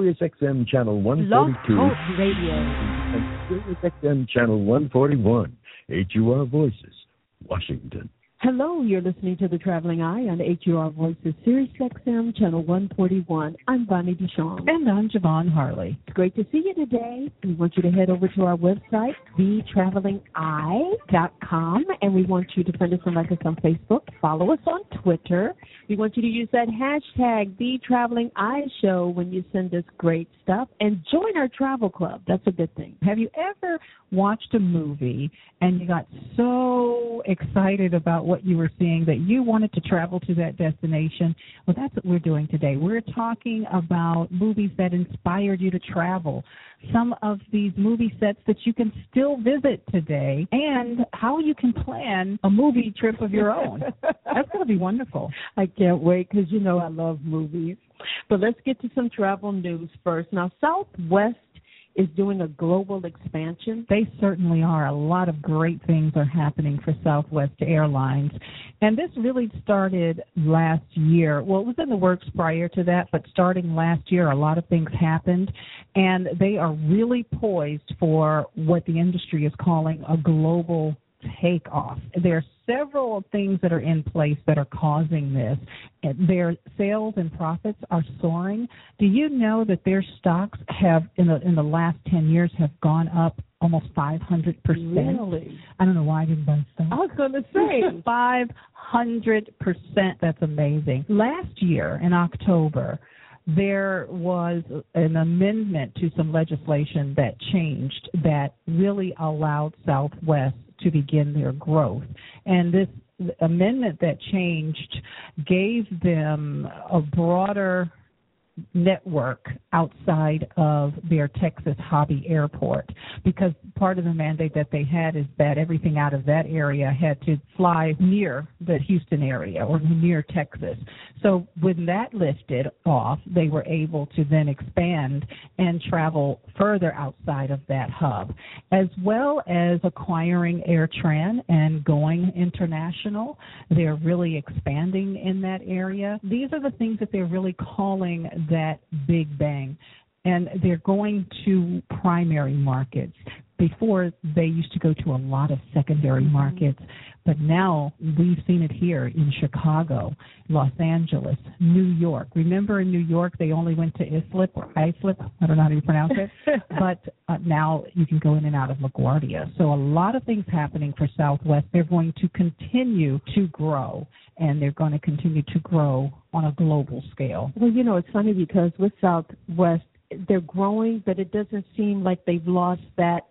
Sirius XM Channel Blog 142 Talk Radio. and Sirius XM Channel 141, HUR Voices, Washington. Hello, you're listening to The Traveling Eye on HUR Voices, Sirius XM Channel 141. I'm Bonnie Duchamp. And I'm Javon Harley. It's great to see you today. We want you to head over to our website, thetravelingeye.com, and we want you to friend us and like us on Facebook, follow us on Twitter. We want you to use that hashtag, #TheTravelingEyeShow, when you send us great stuff, and join our travel club. That's a good thing. Have you ever watched a movie and you got so excited about what you were seeing that you wanted to travel to that destination? Well, that's what we're doing today. We're talking about movies that inspired you to travel, some of these movie sets that you can still visit today, and how you can plan a movie trip of your own. That's going to be wonderful. I can't wait because, you know, I love movies. But let's get to some travel news first. Now, Southwest is doing a global expansion. They certainly are. A lot of great things are happening for Southwest Airlines. And this really started last year. Well, it was in the works prior to that, but starting last year, a lot of things happened. And they are really poised for what the industry is calling a global takeoff. There are several things that are in place that are causing this. Their sales and profits are soaring. Do you know that their stocks have, in the last 10 years, have gone up almost 500%? Really? I don't know why I didn't buy stock. I was going to say 500%. That's amazing. Last year in October, there was an amendment to some legislation that changed that really allowed Southwest to begin their growth. And this amendment that changed gave them a broader network outside of their Texas Hobby Airport, because part of the mandate that they had is that everything out of that area had to fly near the Houston area or near Texas. So when that lifted off, they were able to then expand and travel further outside of that hub, as well as acquiring AirTran and going international. They're really expanding in that area. These are the things that they're really calling that big bang. And they're going to primary markets. Before, they used to go to a lot of secondary markets, but now we've seen it here in Chicago, Los Angeles, New York. Remember in New York, they only went to Islip or Islip, I don't know how you pronounce it, but now you can go in and out of LaGuardia. So a lot of things happening for Southwest. They're going to continue to grow, and they're going to continue to grow on a global scale. Well, you know, it's funny because with Southwest, they're growing, but it doesn't seem like they've lost that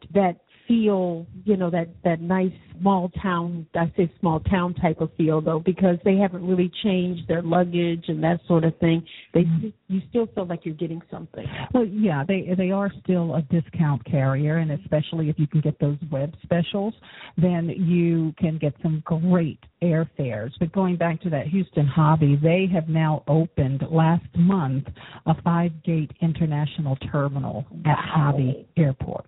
feel, you know, that nice small town, I say small town type of feel, though, because they haven't really changed their luggage and that sort of thing. You still feel like you're getting something. Well, yeah, they are still a discount carrier, and especially if you can get those web specials, then you can get some great airfares. But going back to that Houston Hobby, they have now opened last month a 5-gate international terminal at Hobby Airport.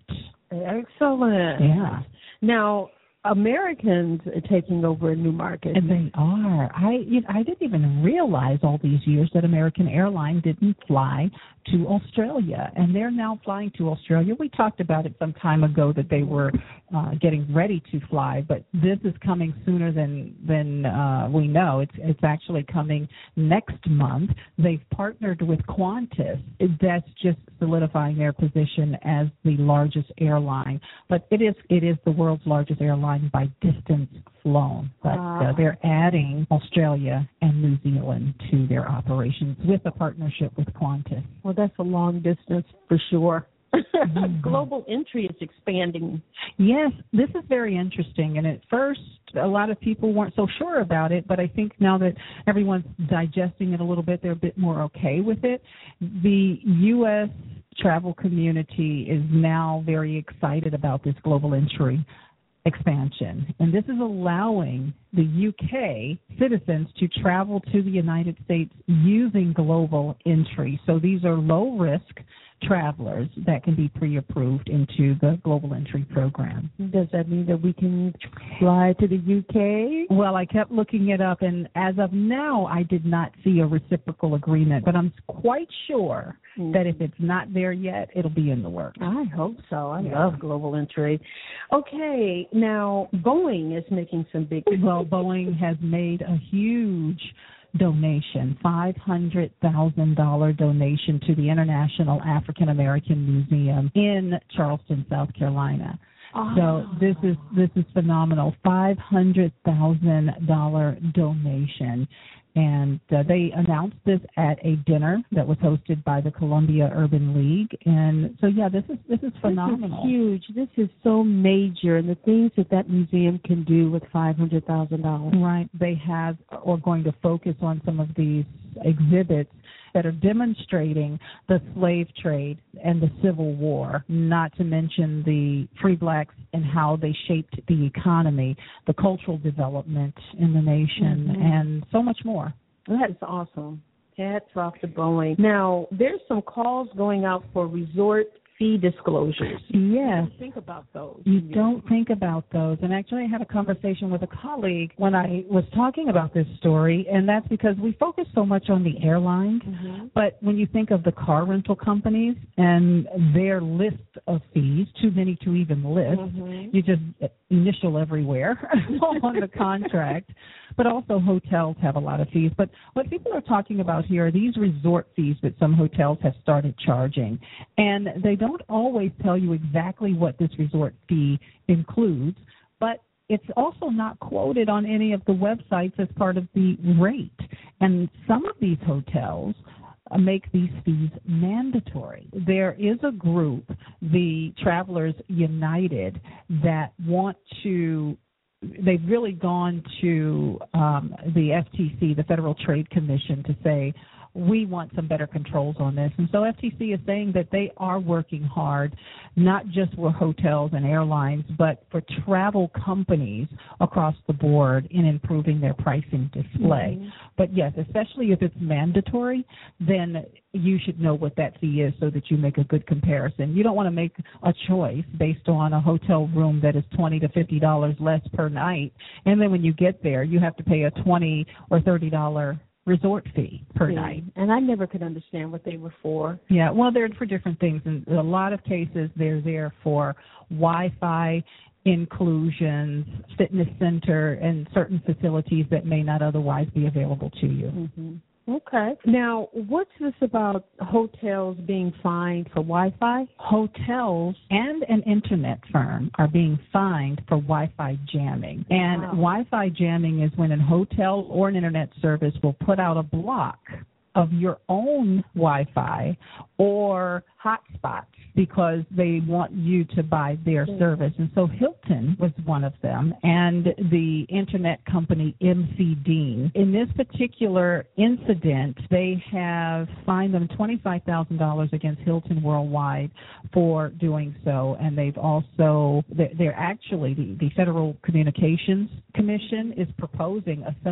Excellent. Yeah. Now, Americans are taking over a new market. And they are. I didn't even realize all these years that American Airlines didn't fly to Australia, and they're now flying to Australia. We talked about it some time ago that they were getting ready to fly, but this is coming sooner than we know. It's actually coming next month. They've partnered with Qantas. That's just solidifying their position as the largest airline, but it is the world's largest airline by distance flown. But they're adding Australia and New Zealand to their operations with a partnership with Qantas. Well, that's a long distance for sure. Global entry is expanding. Yes, this is very interesting. And at first, a lot of people weren't so sure about it, but I think now that everyone's digesting it a little bit, they're a bit more okay with it. The U.S. travel community is now very excited about this global entry expansion, and this is allowing the UK citizens to travel to the United States using global entry. So these are low-risk travelers that can be pre-approved into the Global Entry Program. Does that mean that we can fly to the UK? Well, I kept looking it up, and as of now, I did not see a reciprocal agreement, but I'm quite sure that if it's not there yet, it'll be in the works. I hope so. I love Global Entry. Okay, now Boeing is making some big... Well, Boeing has made a huge donation, $500,000 donation to the International African American Museum in Charleston, South Carolina. Oh. So this is phenomenal. $500,000 donation. And they announced this at a dinner that was hosted by the Columbia Urban League. And so, yeah, this is phenomenal. This is huge. This is so major. And the things that museum can do with $500,000. Right. They are going to focus on some of these exhibits that are demonstrating the slave trade and the Civil War, not to mention the free blacks and how they shaped the economy, the cultural development in the nation, and so much more. That is awesome. Hats off to Boeing. Now, there's some calls going out for resort fee disclosures. Yes. Think about those. You don't think about those. And actually, I had a conversation with a colleague when I was talking about this story, and that's because we focus so much on the airlines. But when you think of the car rental companies and their list of fees, too many to even list, you just initial everywhere on the contract. But also hotels have a lot of fees. But what people are talking about here are these resort fees that some hotels have started charging. And they don't always tell you exactly what this resort fee includes, but it's also not quoted on any of the websites as part of the rate. And some of these hotels make these fees mandatory. There is a group, the Travelers United, that want to they've really gone to the FTC, the Federal Trade Commission, to say, we want some better controls on this. And so FTC is saying that they are working hard, not just for hotels and airlines, but for travel companies across the board in improving their pricing display. But yes, especially if it's mandatory, then you should know what that fee is so that you make a good comparison. You don't want to make a choice based on a hotel room that is $20 to $50 less per night, and then when you get there, you have to pay a $20 or $30 resort fee per night. And I never could understand what they were for. Yeah, well, they're for different things. In a lot of cases, they're there for Wi-Fi inclusions, fitness center, and certain facilities that may not otherwise be available to you. Okay. Now, what's this about hotels being fined for Wi-Fi? Hotels and an internet firm are being fined for Wi-Fi jamming. And Wi-Fi jamming is when a hotel or an internet service will put out a block of your own Wi-Fi or hotspots because they want you to buy their service. And so Hilton was one of them, and the internet company MC Dean. In this particular incident, they have fined them $25,000 against Hilton Worldwide for doing so, and they've also, they're actually, the Federal Communications Commission is proposing a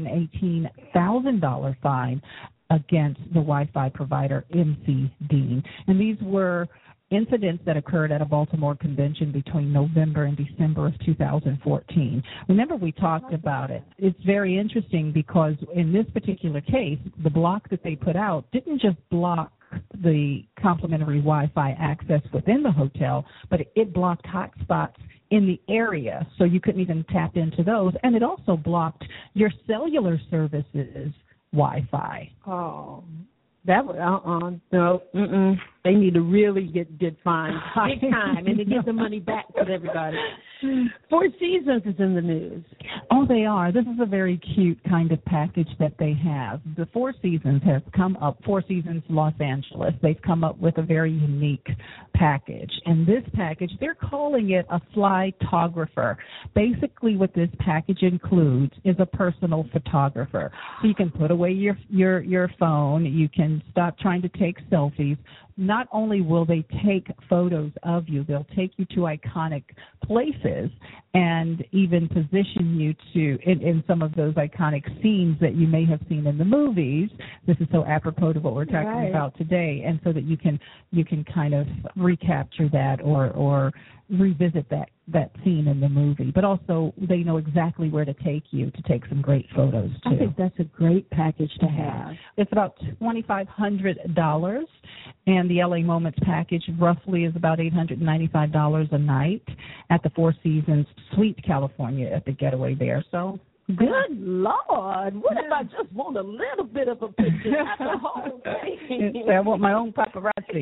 $718,000 fine against the Wi-Fi provider MC Dean. And these were incidents that occurred at a Baltimore convention between November and December of 2014. Remember, we talked about it. It's very interesting because in this particular case, the block that they put out didn't just block the complimentary Wi-Fi access within the hotel, but it blocked hotspots in the area, so you couldn't even tap into those. And it also blocked your cellular services Wi-Fi. Oh, that was no. They need to really get fined big time, and to get the money back to everybody. Four Seasons is in the news. Oh, they are. This is a very cute kind of package that they have. The Four Seasons has come up, Four Seasons Los Angeles, they've come up with a very unique package. And this package, they're calling it a Flytographer. Basically what this package includes is a personal photographer. So you can put away your phone, you can stop trying to take selfies, not only will they take photos of you, they'll take you to iconic places and even position you in some of those iconic scenes that you may have seen in the movies. This is so apropos to what we're talking about today, and so that you can kind of recapture that or revisit that scene in the movie. But also they know exactly where to take you to take some great photos too. I think that's a great package to have. It's about $2,500, and the LA Moments package roughly is about $895 a night at the Four Seasons Suite California at the Getaway there. So good Lord, what if I just want a little bit of a picture, not the whole thing? I want my own paparazzi.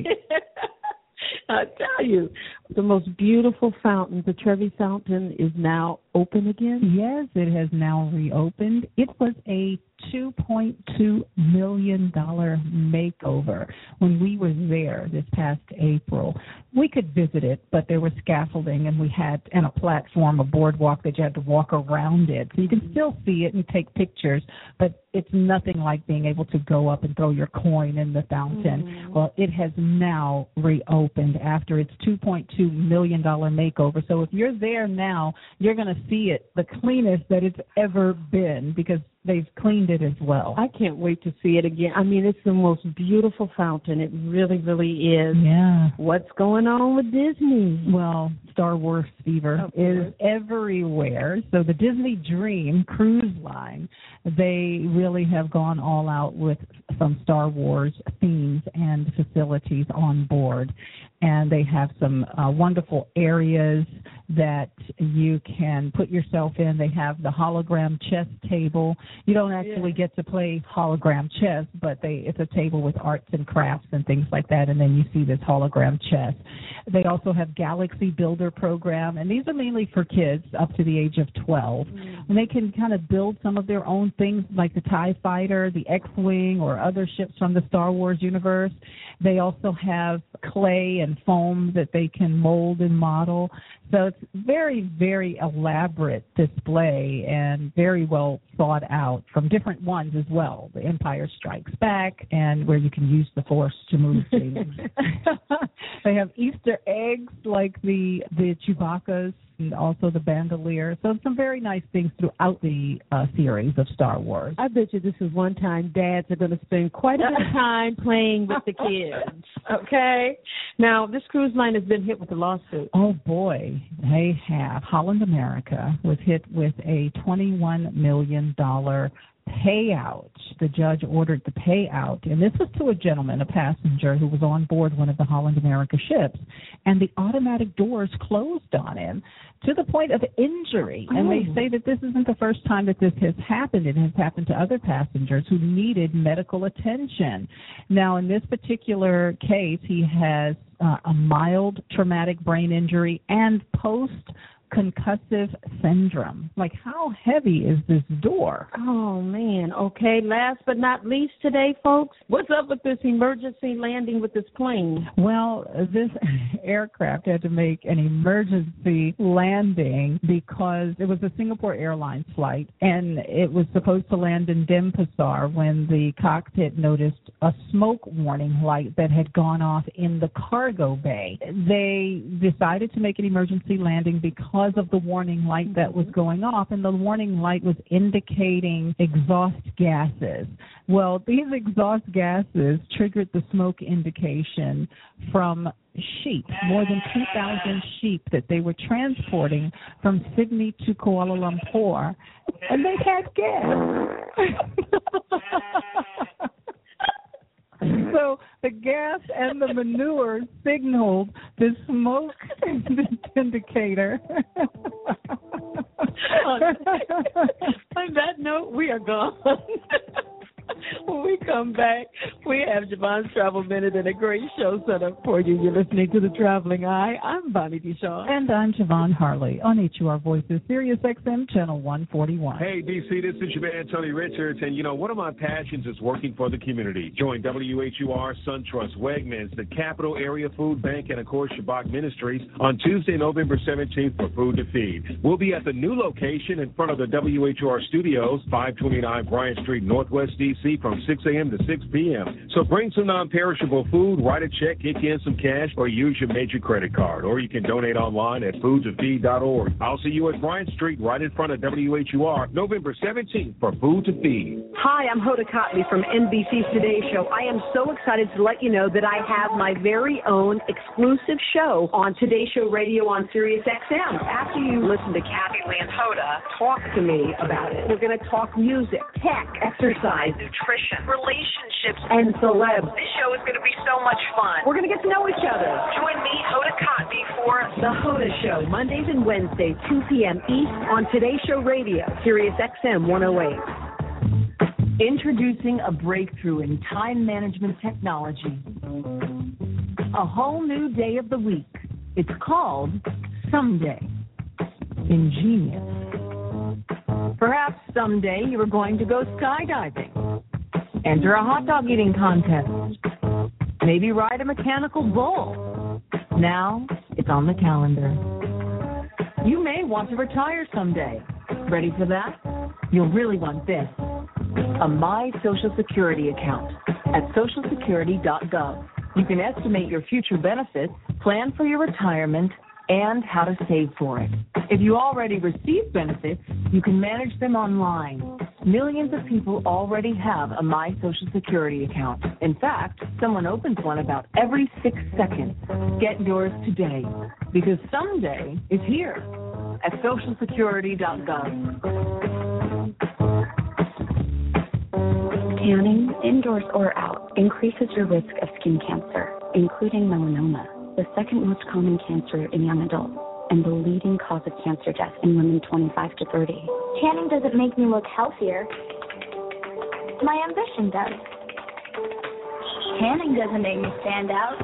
I tell you, the most beautiful fountain, the Trevi Fountain, is now open again? Yes, it has now reopened. It was a $2.2 million makeover when we were there this past April. We could visit it, but there was scaffolding and a platform, a boardwalk that you had to walk around it. So you can still see it and take pictures, but it's nothing like being able to go up and throw your coin in the fountain. Mm. Well, it has now reopened after its $2.2 million makeover. So if you're there now, you're going to see it the cleanest that it's ever been because they've cleaned it as well. I can't wait to see it again. I mean, it's the most beautiful fountain. It really, really is. Yeah. What's going on with Disney? Well, Star Wars fever is everywhere. So the Disney Dream cruise line, they really have gone all out with some Star Wars themes and facilities on board. And they have some wonderful areas that you can put yourself in. They have the hologram chess table. You don't actually get to play hologram chess, but it's a table with arts and crafts and things like that, and then you see this hologram chess. They also have Galaxy Builder program, and these are mainly for kids up to the age of 12. And they can kind of build some of their own things like the TIE Fighter, the X-Wing, or other ships from the Star Wars universe. They also have clay and foam that they can mold and model. So it's very, very elaborate display and very well thought out from different ones as well. The Empire Strikes Back, and where you can use the Force to move things. They have Easter eggs like the Chewbacca's and also the Bandolier. So some very nice things throughout the series of Star Wars. I bet you this is one time dads are going to spend quite a bit of time playing with the kids. Okay? Now, this cruise line has been hit with a lawsuit. Oh, boy. They have. Holland America was hit with a $21 million payout. The judge ordered the payout, and this was to a gentleman, a passenger who was on board one of the Holland America ships, and the automatic doors closed on him to the point of injury. And they say that this isn't the first time that this has happened. It has happened to other passengers who needed medical attention. Now, in this particular case, he has a mild traumatic brain injury and post-concussive syndrome. Like, how heavy is this door? Oh, man. Okay, last but not least today, folks, what's up with this emergency landing with this plane? Well, this aircraft had to make an emergency landing because it was a Singapore Airlines flight, and it was supposed to land in Denpasar when the cockpit noticed a smoke warning light that had gone off in the cargo bay. They decided to make an emergency landing because of the warning light that was going off, and the warning light was indicating exhaust gases. Well, these exhaust gases triggered the smoke indication from sheep, more than 2,000 sheep that they were transporting from Sydney to Kuala Lumpur, and they had gas. So the gas and the manure signaled the smoke indicator. On that note, we are gone. When we come back, we have Javon's Travel Minute and a great show set up for you. You're listening to The Traveling Eye. I'm Bonnie DeShawn. And I'm Javon Harley on HUR Voices, Sirius XM, Channel 141. Hey, DC, this is your man, Tony Richards. And, one of my passions is working for the community. Join WHUR, SunTrust, Wegmans, the Capital Area Food Bank, and, of course, Shabbat Ministries on Tuesday, November 17th for Food to Feed. We'll be at the new location in front of the WHUR studios, 529 Bryant Street, Northwest DC, from from 6 a.m. to 6 p.m. So bring some non-perishable food, write a check, kick in some cash, or use your major credit card. Or you can donate online at foodtofeed.org. I'll see you at Bryant Street right in front of WHUR November 17th for Food to Feed. Hi, I'm Hoda Kotb from NBC's Today Show. I am so excited to let you know that I have my very own exclusive show on Today Show Radio on Sirius XM. After you listen to Kathy Lee and Hoda talk to me about it, we're going to talk music, tech, exercise, nutrition, relationships, and celebs. This show is going to be so much fun. We're going to get to know each other. Join me, Hoda Kotb, for The Hoda Show, Mondays and Wednesdays, 2 p.m. East on Today Show Radio, Sirius XM 108. Introducing a breakthrough in time management technology. A whole new day of the week. It's called Someday. Ingenious. Perhaps someday you are going to go skydiving, enter a hot dog eating contest, maybe ride a mechanical bull. Now it's on the calendar. You may want to retire someday. Ready for that? You'll really want this. A My Social Security account at socialsecurity.gov. You can estimate your future benefits, plan for your retirement, and how to save for it. If you already receive benefits, you can manage them online. Millions of people already have a My Social Security account. In fact, someone opens one about every 6 seconds. Get yours today, because someday is here at socialsecurity.gov. Tanning, indoors or out, increases your risk of skin cancer, including melanoma, the second most common cancer in young adults, and the leading cause of cancer death in women 25 to 30. Tanning doesn't make me look healthier. My ambition does. Tanning doesn't make me stand out.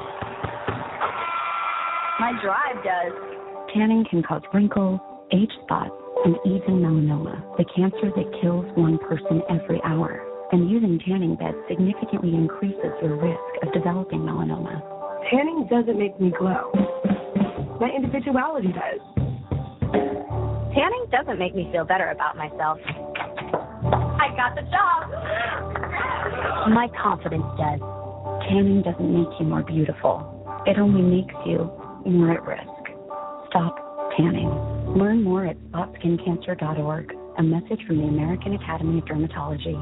My drive does. Tanning can cause wrinkles, age spots, and even melanoma, the cancer that kills one person every hour. And using tanning beds significantly increases your risk of developing melanoma. Tanning doesn't make me glow. My individuality does. Tanning doesn't make me feel better about myself. I got the job. My confidence does. Tanning doesn't make you more beautiful. It only makes you more at risk. Stop tanning. Learn more at StopSkinCancer.org. A message from the American Academy of Dermatology.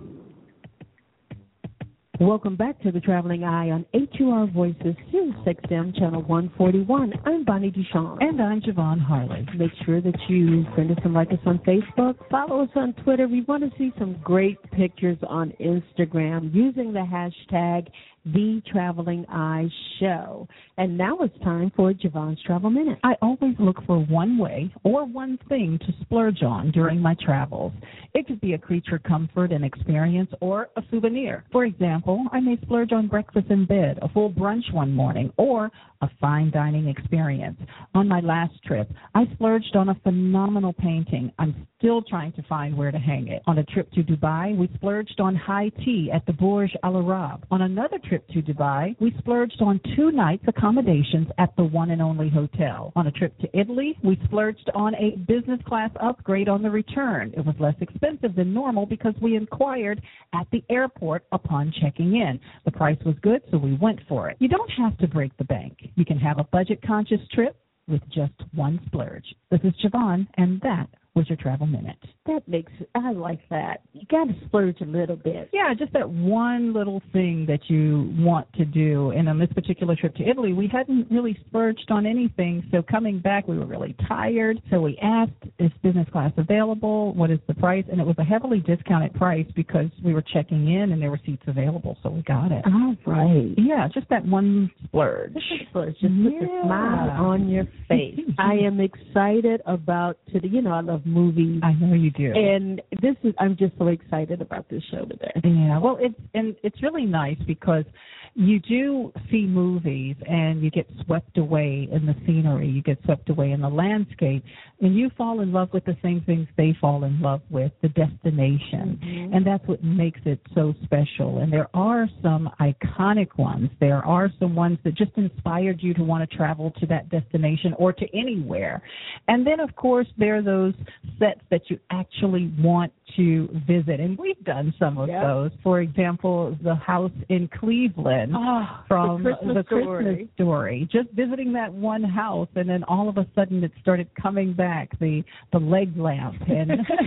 Welcome back to the Traveling Eye on HUR Voices, Sirius XM, Channel 141. I'm Bonnie Duchamp. And I'm Javon Harley. Make sure that you friend us and like us on Facebook. Follow us on Twitter. We want to see some great pictures on Instagram using the hashtag The Traveling Eye Show. And now it's time for Javon's Travel Minute. I always look for one way or one thing to splurge on during my travels. It could be a creature comfort and experience or a souvenir. For example, I may splurge on breakfast in bed, a full brunch one morning, or a fine dining experience. On my last trip, I splurged on a phenomenal painting. I'm still trying to find where to hang it. On a trip to Dubai, we splurged on high tea at the Burj Al Arab. On another trip to Dubai, we splurged on 2 nights accommodations at the One and Only Hotel. On a trip to Italy, we splurged on a business class upgrade on the return. It was less expensive than normal because we inquired at the airport upon checking in. The price was good, so we went for it. You don't have to break the bank. You can have a budget-conscious trip with just one splurge. This is Javon, and that was your Travel Minute. I like that. You got to splurge a little bit. Yeah, just that one little thing that you want to do. And on this particular trip to Italy, we hadn't really splurged on anything. So coming back, we were really tired. So we asked, is business class available? What is the price? And it was a heavily discounted price because we were checking in and there were seats available. So we got it. All right. Yeah, just that one splurge. Just put a smile on your face. I am excited about today. You know, I love movies. I know you do. And I'm just so excited about this show today. Yeah, well, it's really nice because you do see movies and you get swept away in the scenery, you get swept away in the landscape, and you fall in love with the same things they fall in love with, the destination. Mm-hmm. And that's what makes it so special. And there are some iconic ones. There are some ones that just inspired you to want to travel to that destination or to anywhere. And then, of course, there are those sets that you actually want to visit. And we've done some of those. For example, the house in Cleveland from the Christmas Story. Just visiting that one house, and then all of a sudden it started coming back, the leg lamp and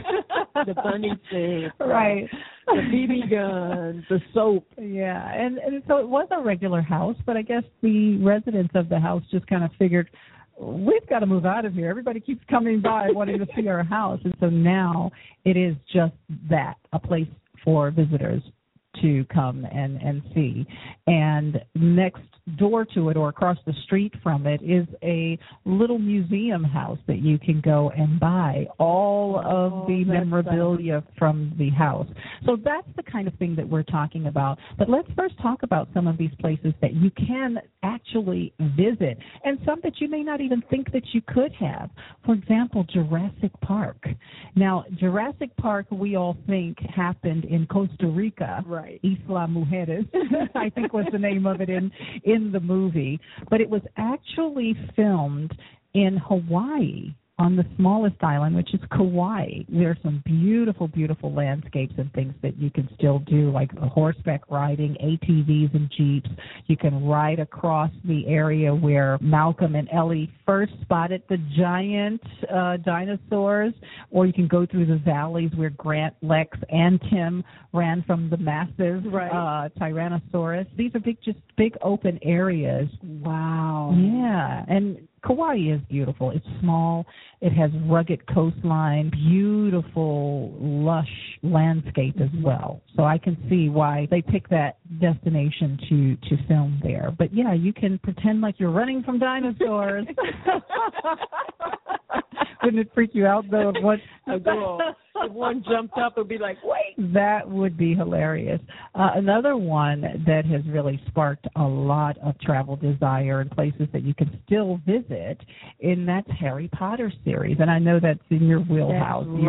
the bunny suit, right, the BB gun, the soap. Yeah, and so it was a regular house, but I guess the residents of the house just kind of figured, we've got to move out of here. Everybody keeps coming by wanting to see our house. And so now it is just that, a place for visitors to come and see. And next door to it or across the street from it is a little museum house that you can go and buy all of the memorabilia from the house. So that's the kind of thing that we're talking about. But let's first talk about some of these places that you can actually visit and some that you may not even think that you could have. For example, Jurassic Park. Now, Jurassic Park, we all think happened in Costa Rica. Right. Isla Mujeres, I think was the name of it in the movie. But it was actually filmed in Hawaii, on the smallest island, which is Kauai. There are some beautiful, beautiful landscapes and things that you can still do, like horseback riding, ATVs and Jeeps. You can ride across the area where Malcolm and Ellie first spotted the giant dinosaurs, or you can go through the valleys where Grant, Lex, and Tim ran from the massive Tyrannosaurus. These are big open areas. Wow. Yeah, and Kauai is beautiful. It's small. It has rugged coastline, beautiful, lush landscape as well. So I can see why they pick that destination to film there. But, yeah, you can pretend like you're running from dinosaurs. Wouldn't it freak you out, though, if one jumped up, it would be like, wait. That would be hilarious. Another one that has really sparked a lot of travel desire and places that you can still visit, and that's Harry Potter series. And I know that's in your wheelhouse. That's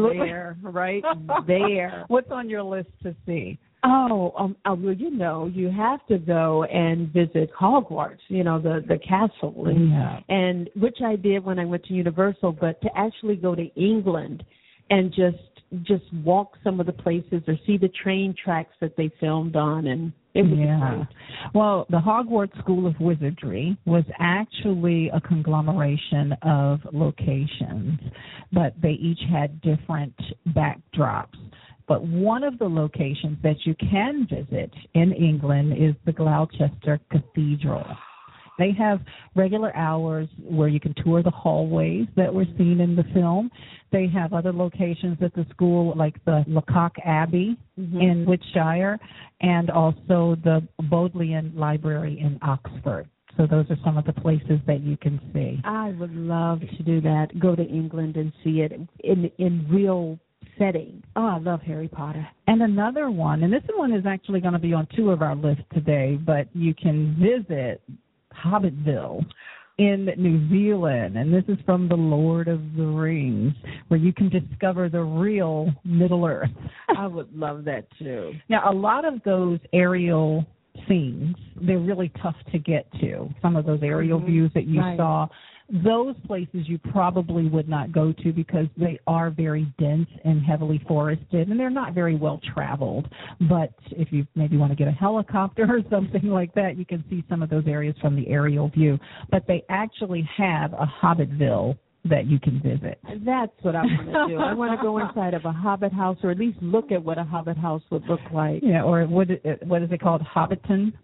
right there. What's on your list to see? Well, you have to go and visit Hogwarts, the castle, and which I did when I went to Universal, but to actually go to England and just walk some of the places or see the train tracks that they filmed on, and it was great. Well, the Hogwarts School of Wizardry was actually a conglomeration of locations, but they each had different backdrops. But one of the locations that you can visit in England is the Gloucester Cathedral. They have regular hours where you can tour the hallways that were seen in the film. They have other locations at the school, like the Lacock Abbey in Wiltshire, and also the Bodleian Library in Oxford. So those are some of the places that you can see. I would love to do that, go to England and see it in real setting. Oh, I love Harry Potter. And another one, and this one is actually going to be on two of our lists today, but you can visit Hobbitville in New Zealand, and this is from The Lord of the Rings, where you can discover the real Middle Earth. I would love that too. Now, a lot of those aerial scenes, they're really tough to get to. Some of those aerial views that you saw, those places you probably would not go to because they are very dense and heavily forested, and they're not very well traveled. But if you maybe want to get a helicopter or something like that, you can see some of those areas from the aerial view. But they actually have a Hobbitville that you can visit. That's what I want to do. I want to go inside of a Hobbit house, or at least look at what a Hobbit house would look like. Yeah, or what is it called? Hobbiton?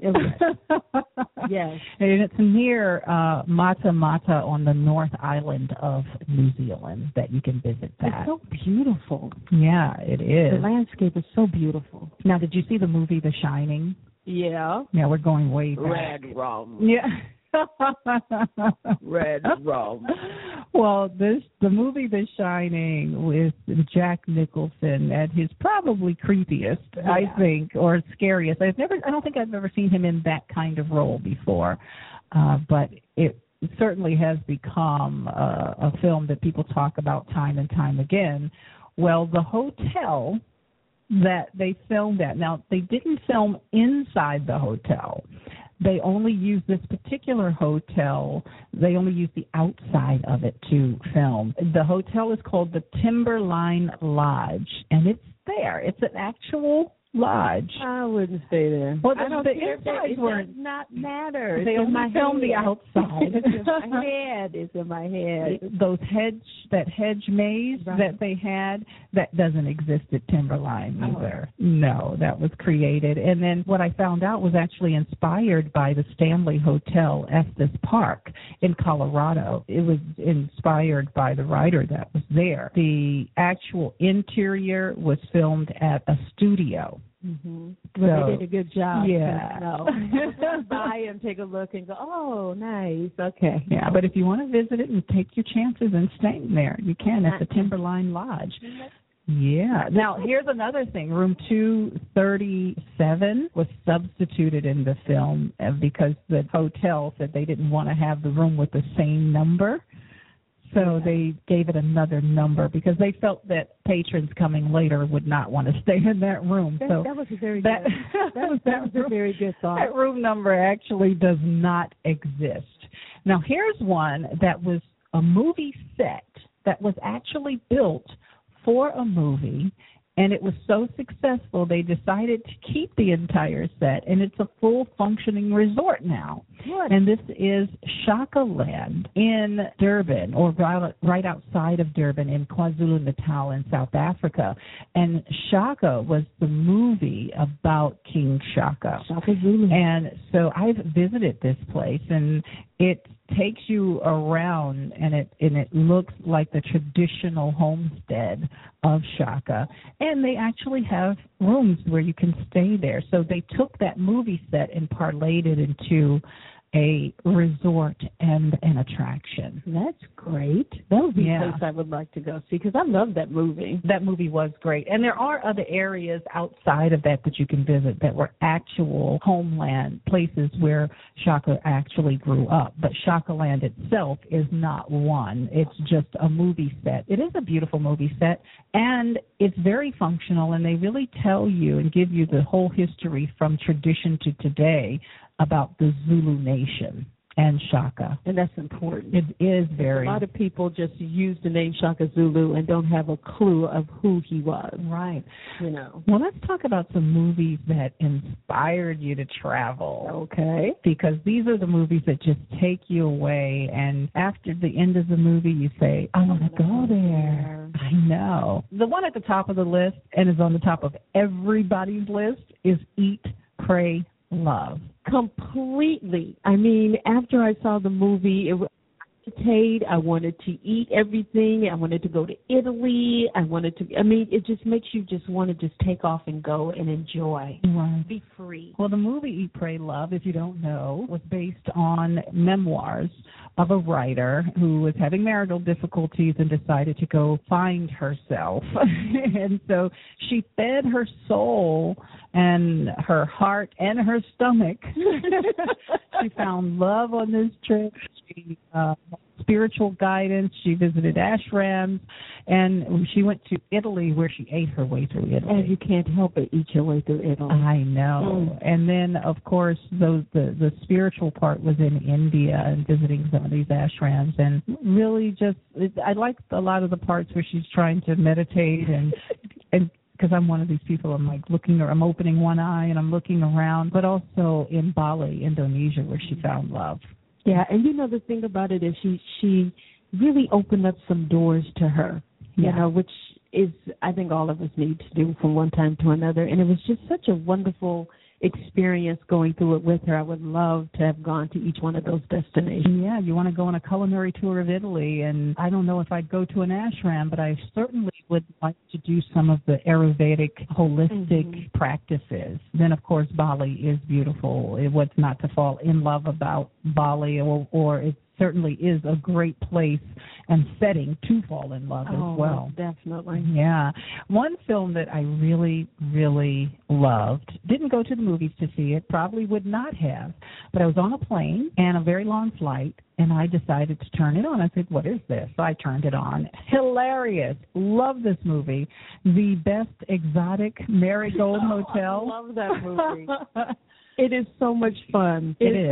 Yes. And it's near Mata Mata on the North Island of New Zealand that you can visit that. It's so beautiful. Yeah, it is. The landscape is so beautiful. Now, did you see the movie The Shining? Yeah. Yeah, we're going way back. Red rum. Yeah. Red rum. Well, the movie The Shining with Jack Nicholson at his probably creepiest, I think, or scariest. I don't think I've ever seen him in that kind of role before, but it certainly has become a film that people talk about time and time again. Well, the hotel that they filmed at, now they didn't film inside the hotel. They only used this particular hotel. They only used the outside of it to film. The hotel is called the Timberline Lodge, and it's there. It's an actual lodge. I wouldn't stay there. Well, I don't the care. insides It does not matter. They only filmed the outside. It's in my head. It's in my head. That hedge maze that they had, that doesn't exist at Timberline either. No, that was created. And then what I found out was actually inspired by the Stanley Hotel Estes Park in Colorado. It was inspired by the writer that was there. The actual interior was filmed at a studio. Mm-hmm. Well, they did a good job. Yeah. Buy and take a look and go, oh, nice. Okay. Yeah, but if you want to visit it and take your chances and staying there, you can at the Timberline Lodge. Yeah. Now, here's another thing. Room 237 was substituted in the film because the hotel said they didn't want to have the room with the same number. So they gave it another number because they felt that patrons coming later would not want to stay in that room. That was a very good. That was a very good thought. That room number actually does not exist. Now here's one that was a movie set that was actually built for a movie, and it was so successful they decided to keep the entire set, and it's a full functioning resort now. What? And this is Shaka Land in Durban, or right outside of Durban in KwaZulu-Natal in South Africa. And Shaka was the movie about King Shaka. Shaka Zulu. And so I've visited this place, and it takes you around, and it looks like the traditional homestead of Shaka. And they actually have rooms where you can stay there. So they took that movie set and parlayed it into a resort and an attraction. That's great. That would be a place I would like to go see because I love that movie. That movie was great. And there are other areas outside of that you can visit that were actual homeland, places where Shaka actually grew up. But Shaka Land itself is not one. It's just a movie set. It is a beautiful movie set, and it's very functional, and they really tell you and give you the whole history from tradition to today about the Zulu Nation and Shaka. And that's important. It is very. A lot of people just use the name Shaka Zulu and don't have a clue of who he was. Right. You know. Well, let's talk about some movies that inspired you to travel. Okay. Because these are the movies that just take you away, and after the end of the movie, you say, I want to go there. I know. The one at the top of the list, and is on the top of everybody's list, is Eat, Pray, Love. Completely. I mean, after I saw the movie, I wanted to eat everything. I wanted to go to Italy. It just makes you just want to just take off and go and enjoy. Right. Be free. Well, the movie Eat, Pray, Love, if you don't know, was based on memoirs of a writer who was having marital difficulties and decided to go find herself. And so she fed her soul and her heart and her stomach. She found love on this trip. She spiritual guidance. She visited ashrams, and she went to Italy, where she ate her way through Italy. And you can't help but eat your way through Italy. I know. And then, of course, the spiritual part was in India and visiting some of these ashrams, and really I liked a lot of the parts where she's trying to meditate and because I'm one of these people, I'm opening one eye and I'm looking around, but also in Bali, Indonesia, where she found love. Yeah, and the thing about it is she really opened up some doors to her, which is I think all of us need to do from one time to another. And it was just such a wonderful experience going through it with her. I would love to have gone to each one of those destinations. Yeah, you want to go on a culinary tour of Italy, and I don't know if I'd go to an ashram, but I certainly would like to do some of the Ayurvedic holistic practices. Then, of course, Bali is beautiful. What's not to fall in love about Bali, or it certainly is a great place and setting to fall in love as well. Definitely. Yeah. One film that I really, really loved, didn't go to the movies to see it, probably would not have, but I was on a plane and a very long flight, and I decided to turn it on. I said, what is this? So I turned it on. Hilarious. Love this movie. The Best Exotic Marigold Hotel. I love that movie. It is so much fun. It is.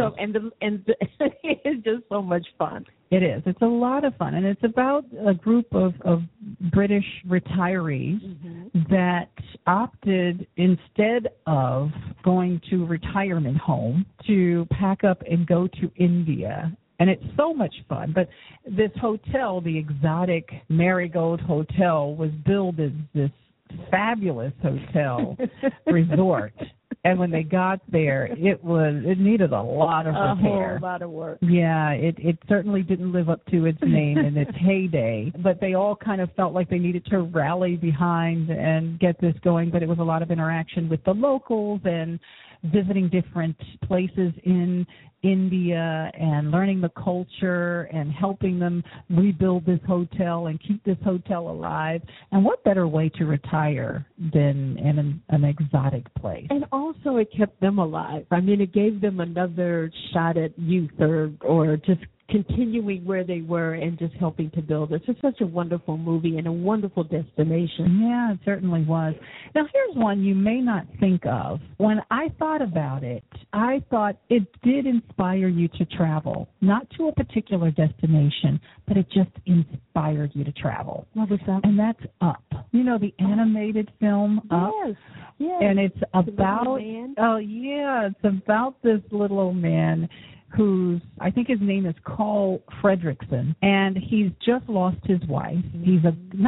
It is just so much fun. It is. It's a lot of fun. And it's about a group of British retirees that opted, instead of going to a retirement home, to pack up and go to India. And it's so much fun. But this hotel, the Exotic Marigold Hotel, was billed as this fabulous hotel resort. And when they got there, it needed a lot of repair. A whole lot of work. Yeah, it certainly didn't live up to its name in its heyday. But they all kind of felt like they needed to rally behind and get this going. But it was a lot of interaction with the locals and visiting different places in India and learning the culture and helping them rebuild this hotel and keep this hotel alive. And what better way to retire than in an exotic place? And also it kept them alive. I mean, it gave them another shot at youth or just continuing where they were and just helping to build it. It's such a wonderful movie and a wonderful destination. Yeah, it certainly was. Now, here's one you may not think of. When I thought about it, I thought it did inspire you to travel, not to a particular destination, but it just inspired you to travel. What was that? And that's Up. You know, the animated film Up? Yes. And it's about, it's about this little old man who's, I think his name is Carl Fredricksen, and he's just lost his wife. He's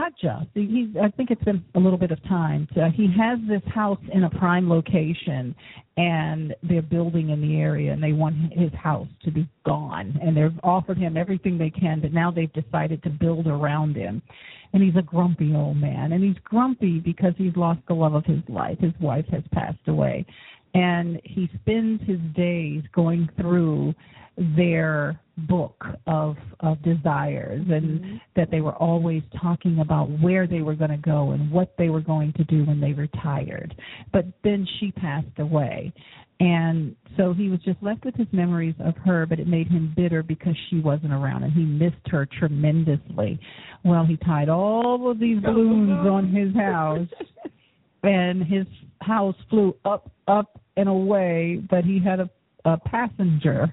I think it's been a little bit of time. He has this house in a prime location, and they're building in the area, and they want his house to be gone, and they've offered him everything they can, but now they've decided to build around him. And he's a grumpy old man, and he's grumpy because he's lost the love of his life. His wife has passed away. And he spends his days going through their book of desires, and that they were always talking about where they were going to go and what they were going to do when they retired. But then she passed away. And so he was just left with his memories of her, but it made him bitter because she wasn't around, and he missed her tremendously. Well, he tied all of these balloons on his house, and his house flew up, and away, but he had a passenger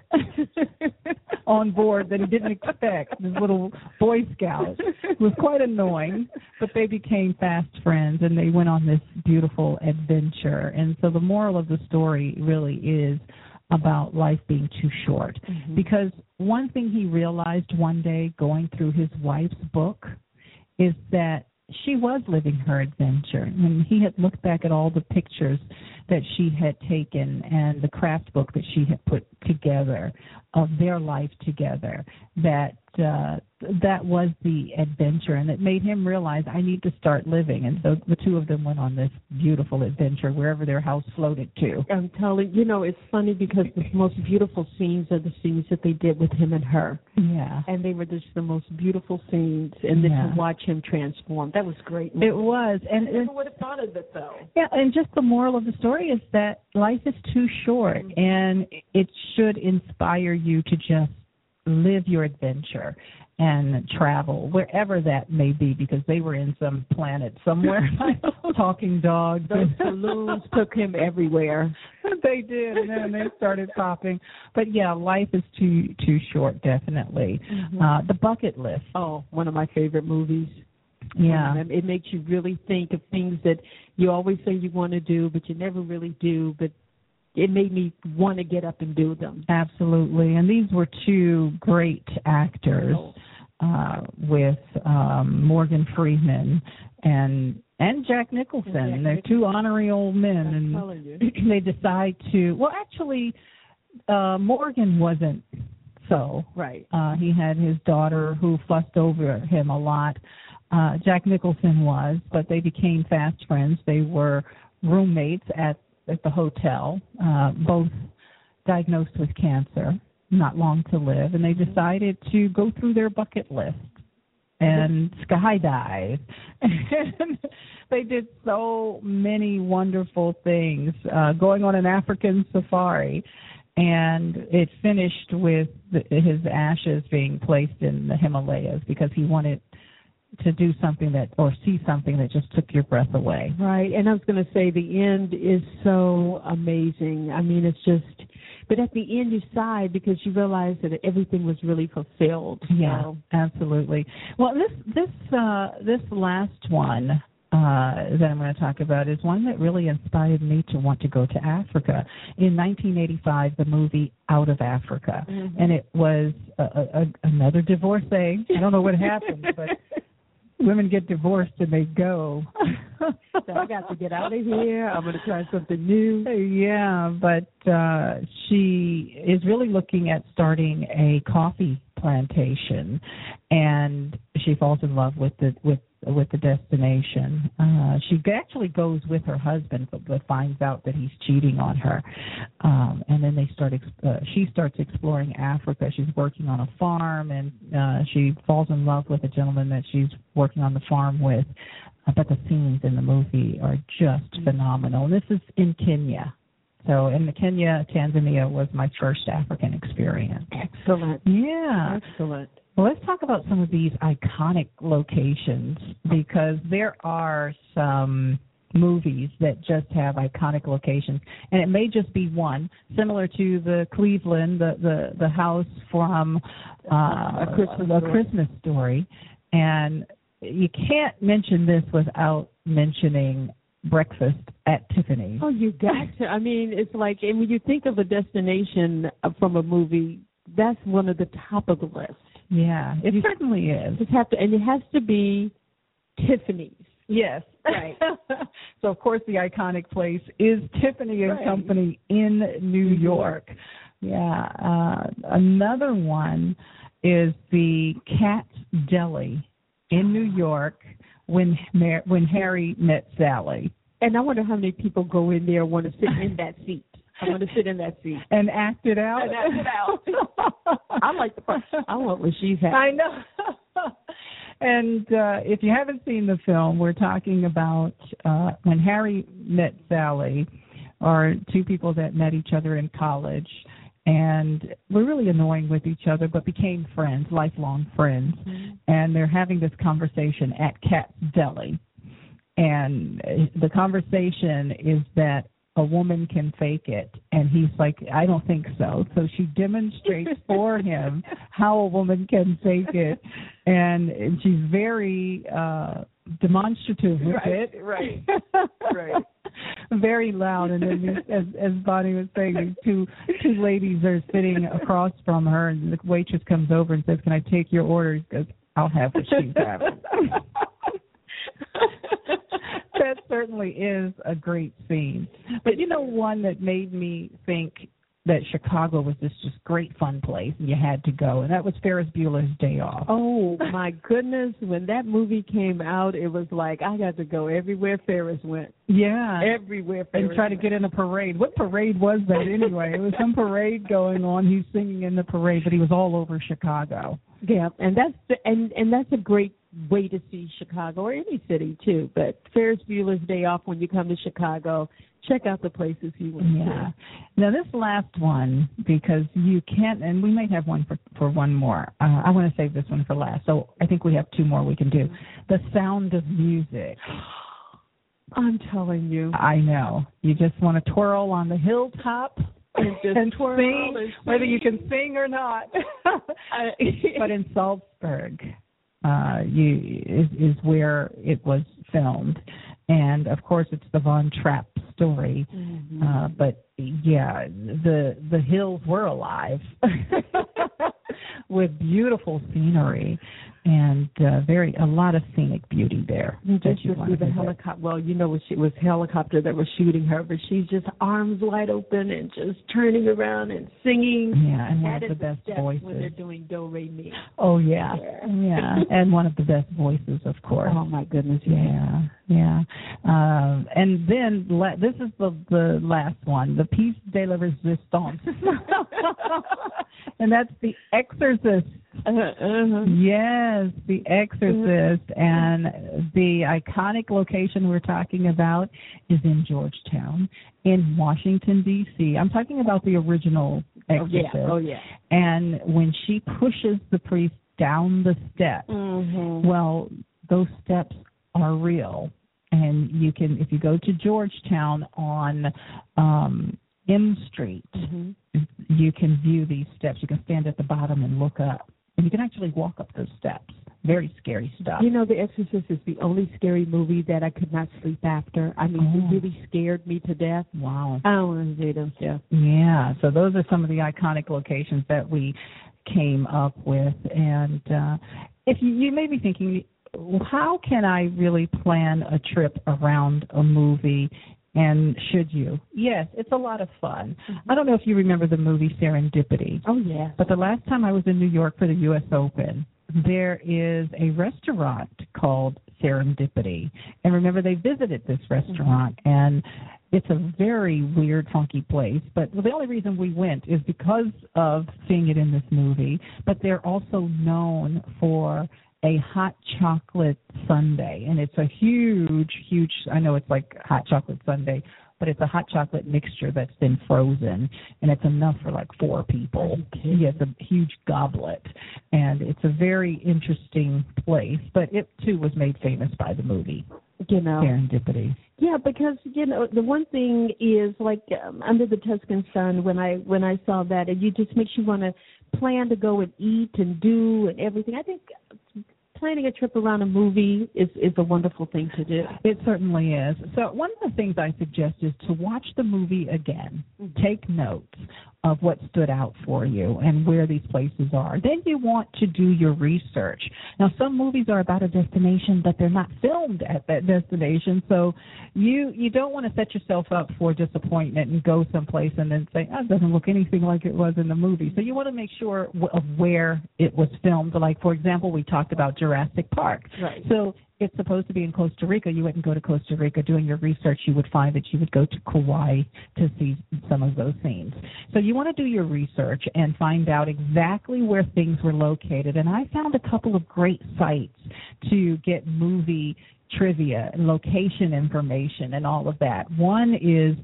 on board that he didn't expect, this little Boy Scout. It was quite annoying, but they became fast friends, and they went on this beautiful adventure. And so the moral of the story really is about life being too short, because one thing he realized one day going through his wife's book is that she was living her adventure. And he had looked back at all the pictures that she had taken and the craft book that she had put together of their life together, that was the adventure, and it made him realize, I need to start living. And so the two of them went on this beautiful adventure wherever their house floated to. I'm telling you, it's funny because the most beautiful scenes are the scenes that they did with him and her. Yeah. And they were just the most beautiful scenes, and then to watch him transform, that was great. It was. And I never would have thought of it, though. Yeah, and just the moral of the story is that life is too short, and it should inspire you to just live your adventure and travel wherever that may be, because they were in some planet somewhere. Talking dogs. Those balloons took him everywhere. They did, and then they started popping. But yeah, life is too short, definitely. The Bucket List. Oh, one of my favorite movies. Yeah. It makes you really think of things that you always say you want to do, but you never really do, but it made me want to get up and do them. Absolutely. And these were two great actors with Morgan Freeman and and Jack Nicholson. They're two honorary old men, and they decide to. Well, actually, Morgan wasn't so. Right. He had his daughter who fussed over him a lot. Jack Nicholson was, but they became fast friends. They were roommates at the hotel, both diagnosed with cancer, not long to live, and they decided to go through their bucket list and skydive. And they did so many wonderful things, going on an African safari, and it finished with his ashes being placed in the Himalayas because he wanted to do something or see something that just took your breath away. Right, and I was going to say the end is so amazing. I mean, it's just, but at the end you sigh because you realize that everything was really fulfilled. Yeah, so. Absolutely. Well, this last one that I'm going to talk about is one that really inspired me to want to go to Africa. In 1985, the movie Out of Africa, and it was another divorcee. I don't know what happened, but women get divorced and they go. So I got to get out of here. I'm going to try something new. Yeah, but she is really looking at starting a coffee plantation, and she falls in love with the destination. She actually goes with her husband, but finds out that he's cheating on her. And then she starts exploring Africa. She's working on a farm, and she falls in love with a gentleman that she's working on the farm with. But the scenes in the movie are just phenomenal. This is in Kenya. So in Tanzania was my first African experience. Excellent. Yeah. Excellent. Well, let's talk about some of these iconic locations, because there are some movies that just have iconic locations, and it may just be one, similar to the Cleveland, the house from A Christmas Story, and you can't mention this without mentioning Breakfast at Tiffany's. Oh, you got to. I mean, it's like, and when you think of a destination from a movie, that's one of the top of the list. Yeah, it certainly is. And it has to be Tiffany's. Yes. Right. So, of course, the iconic place is Tiffany and Company in New York. Yeah. Another one is the Cat's Deli in New York when Harry met Sally. And I wonder how many people go in there and want to sit in that seat. I want to sit in that seat. And act it out? I like the part. I want what she's having. I know. And if you haven't seen the film, we're talking about when Harry met Sally, or two people that met each other in college, and were really annoying with each other, but became friends, lifelong friends. Mm-hmm. And they're having this conversation at Cat's Deli. And the conversation is that a woman can fake it. And he's like, I don't think so. So she demonstrates for him how a woman can fake it. And she's very demonstrative with it. Right. Very loud. And then, as Bonnie was saying, two ladies are sitting across from her, and the waitress comes over and says, "Can I take your order?" He goes, "I'll have what she's having." That certainly is a great scene. But you know, one that made me think that Chicago was this just great fun place and you had to go, and that was Ferris Bueller's Day Off. Oh, my goodness. When that movie came out, it was like I got to go everywhere Ferris went. Yeah. Everywhere Ferris And try to get in a parade. What parade was that anyway? It was some parade going on. He's singing in the parade, but he was all over Chicago. Yeah, and that's a great way to see Chicago, or any city too. But Ferris Bueller's Day Off, when you come to Chicago, check out the places he went to. Now this last one, because you can't, and we might have one for one more. I want to save this one for last, so I think we have two more we can do. The Sound of Music. I'm telling you. I know. You just want to twirl on the hilltop and twirl sing, whether you can sing or not. But in Salzburg is where it was filmed. And, of course, it's the Von Trapp story. Mm-hmm. But, yeah, the hills were alive with beautiful scenery. and a lot of scenic beauty there. You just see the helicopter. Well, it was helicopter that was shooting her, but she's just arms wide open and just turning around and singing. Yeah, and one of the best voices when they're doing Do Re Mi. Oh yeah, and one of the best voices, of course. Oh my goodness, yeah. And then this is the last one, the piece de la résistance, and that's The Exorcist. Yes, The Exorcist, and the iconic location we're talking about is in Georgetown, in Washington, D.C. I'm talking about the original Exorcist. Oh yeah. And when she pushes the priest down the steps, well, those steps are real, and you can, if you go to Georgetown on M Street, you can view these steps. You can stand at the bottom and look up. And you can actually walk up those steps. Very scary stuff. The Exorcist is the only scary movie that I could not sleep after. I mean, it really scared me to death. Wow. I don't want to see them stuff. Yeah, so those are some of the iconic locations that we came up with. And if you may be thinking, how can I really plan a trip around a movie? And should you? Yes, it's a lot of fun. I don't know if you remember the movie Serendipity. Oh, yeah. But the last time I was in New York for the U.S. Open, there is a restaurant called Serendipity. And remember, they visited this restaurant, and it's a very weird, funky place. But the only reason we went is because of seeing it in this movie. But they're also known for a hot chocolate sundae, and it's a huge, I know it's like hot chocolate sundae, but it's a hot chocolate mixture that's been frozen, and it's enough for like 4 people. Yeah, it's a huge goblet, and it's a very interesting place, but it too was made famous by the movie, Serendipity. Yeah, because the one thing is like Under the Tuscan Sun. When I saw that, it just makes you want to plan to go and eat and do and everything. I think planning a trip around a movie is a wonderful thing to do. It certainly is. So one of the things I suggest is to watch the movie again. Take notes of what stood out for you and where these places are. Then you want to do your research. Now, some movies are about a destination, but they're not filmed at that destination, so you don't want to set yourself up for disappointment and go someplace and then say, it doesn't look anything like it was in the movie. So you want to make sure of where it was filmed. Like, for example, we talked about Jurassic Park. Right. So it's supposed to be in Costa Rica. You wouldn't go to Costa Rica. Doing your research, you would find that you would go to Kauai to see some of those scenes. So you want to do your research and find out exactly where things were located. And I found a couple of great sites to get movie trivia and location information and all of that. One is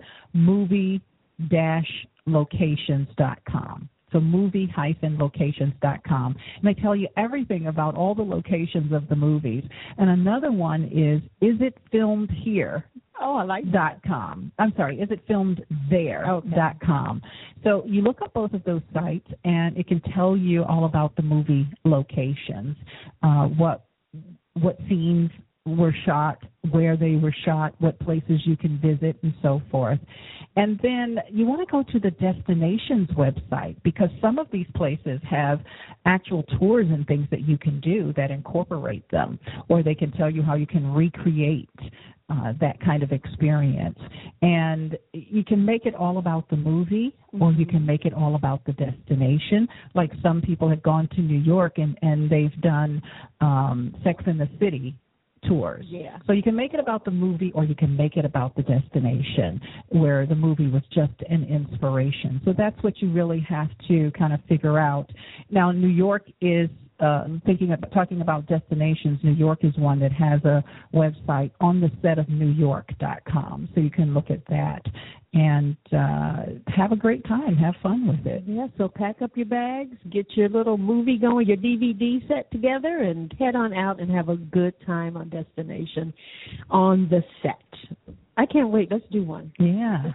movie-locations.com. So movie-locations.com. And they tell you everything about all the locations of the movies. And another one is it filmed here? Oh, I like that. .com. I'm sorry, is it filmed there? .com. So you look up both of those sites, and it can tell you all about the movie locations, what scenes were shot, where they were shot, what places you can visit, and so forth. And then you want to go to the destinations website, because some of these places have actual tours and things that you can do that incorporate them, or they can tell you how you can recreate that kind of experience. And you can make it all about the movie, or you can make it all about the destination. Like some people have gone to New York and they've done Sex and the City tours. Yeah. So you can make it about the movie, or you can make it about the destination where the movie was just an inspiration. So that's what you really have to kind of figure out. Now, New York is talking about destinations. New York is one that has a website on the set of NewYork.com, so you can look at that and have a great time, have fun with it. Yeah, so pack up your bags, get your little movie going, your DVD set together, and head on out and have a good time on destination on the set. I can't wait. Let's do one. Yeah.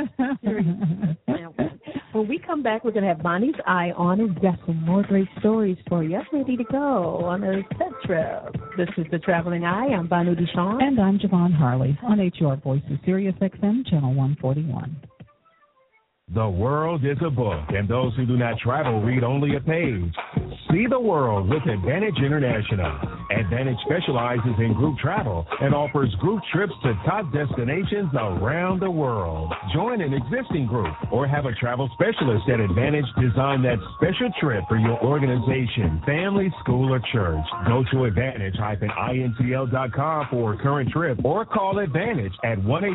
When we come back, we're going to have Bonnie's Eye on, and we've got some more great stories for you. I'm ready to go on a set trip. This is The Traveling Eye. I'm Bonnie Duchamp. And I'm Javon Harley on HR Voices, Sirius XM, Channel 141. The world is a book, and those who do not travel read only a page. See the world with Advantage International. Advantage specializes in group travel and offers group trips to top destinations around the world. Join an existing group or have a travel specialist at Advantage design that special trip for your organization, family, school, or church. Go to Advantage-intl.com for a current trip or call Advantage at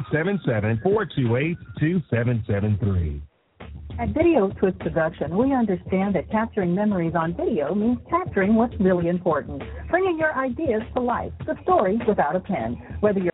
1-877-428-2773. At Video Twist Production, we understand that capturing memories on video means capturing what's really important, bringing your ideas to life, the story without a pen. Whether you're